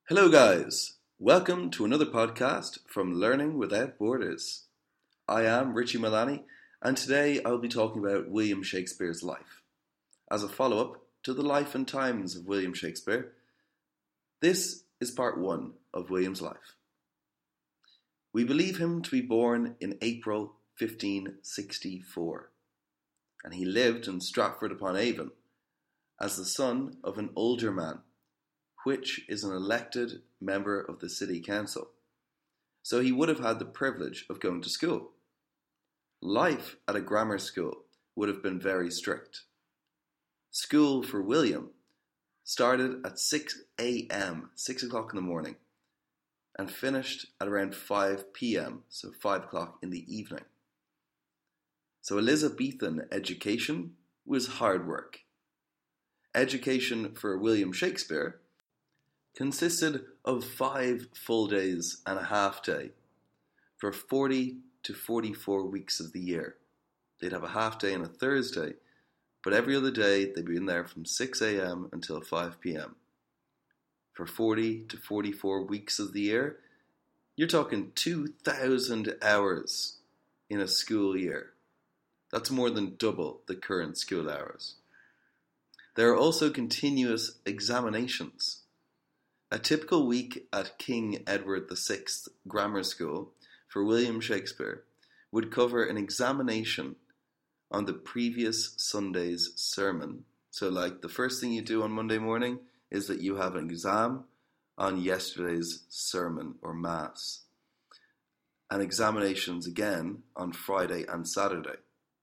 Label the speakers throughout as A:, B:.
A: Hello, guys. Welcome to another podcast from Learning Without Borders. I am Richie Milani, and today I'll be talking about William Shakespeare's life. As a follow-up to the life and times of William Shakespeare, this is part 1 of William's life. We believe him to be born in April 1564, and he lived in Stratford upon Avon as the son of an older man, which is an elected member of the city council. So he would have had the privilege of going to school. Life at a grammar school would have been very strict. School for William started at 6 a.m., 6 o'clock in the morning, and finished at around 5 p.m., so 5 o'clock in the evening. So Elizabethan education was hard work. Education for William Shakespeare consisted of 5 full days and a half day for 40 to 44 weeks of the year. They'd have a half day on a Thursday, but every other day they'd be in there from 6 a.m. until 5 p.m. For 40 to 44 weeks of the year, you're talking 2,000 hours in a school year. That's more than double the current school hours. There are also continuous examinations. A typical week at King Edward VI Grammar School for William Shakespeare would cover an examination on the previous Sunday's sermon. So like the first thing you do on Monday morning is that you have an exam on yesterday's sermon or mass. And examinations again on Friday and Saturday.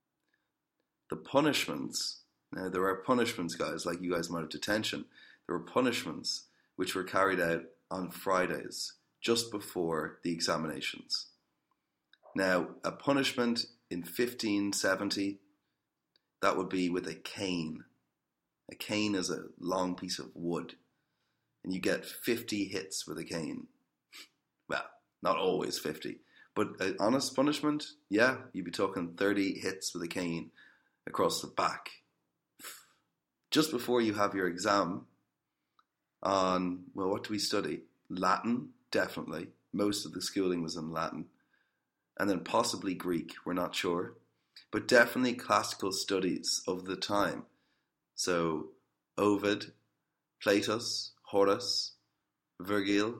A: The punishments, now there are punishments, guys, like you guys might have detention. There were punishments which were carried out on Fridays, just before the examinations. Now, a punishment in 1570, that would be with a cane. A cane is a long piece of wood, and you get 50 hits with a cane. Well, not always 50, but an honest punishment, yeah, you'd be talking 30 hits with a cane across the back. Just before you have your exam, on, well, what do we study? Latin, definitely. Most of the schooling was in Latin. And then possibly Greek, we're not sure. But definitely classical studies of the time. So, Ovid, Plautus, Horace, Virgil,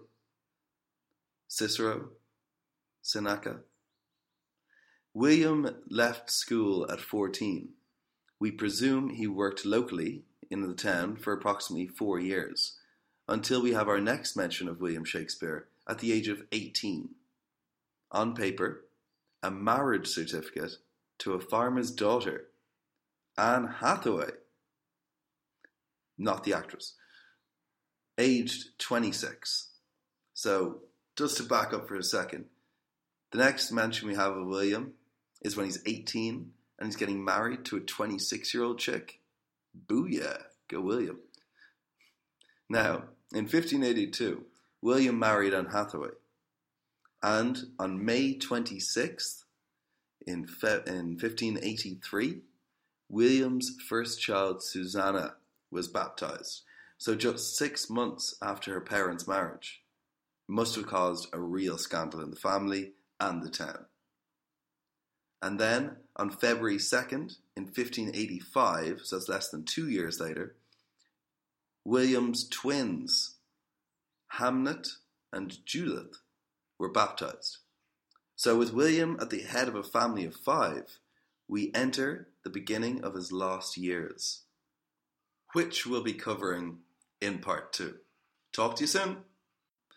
A: Cicero, Seneca. William left school at 14. We presume he worked locally in the town for approximately 4 years, until we have our next mention of William Shakespeare at the age of 18. On paper, a marriage certificate to a farmer's daughter, Anne Hathaway, not the actress, aged 26. So, just to back up for a second, the next mention we have of William is when he's 18 and he's getting married to a 26-year-old chick. Booyah, go William. Now, in 1582, William married Anne Hathaway, and on May 26th, in 1583, William's first child, Susanna, was baptized. So just 6 months after her parents' marriage. Must have caused a real scandal in the family and the town. And then, on February 2nd, in 1585, so that's less than 2 years later, William's twins, Hamnet and Judith, were baptized. So with William at the head of a family of 5, we enter the beginning of his lost years, which we'll be covering in part 2. Talk to you soon.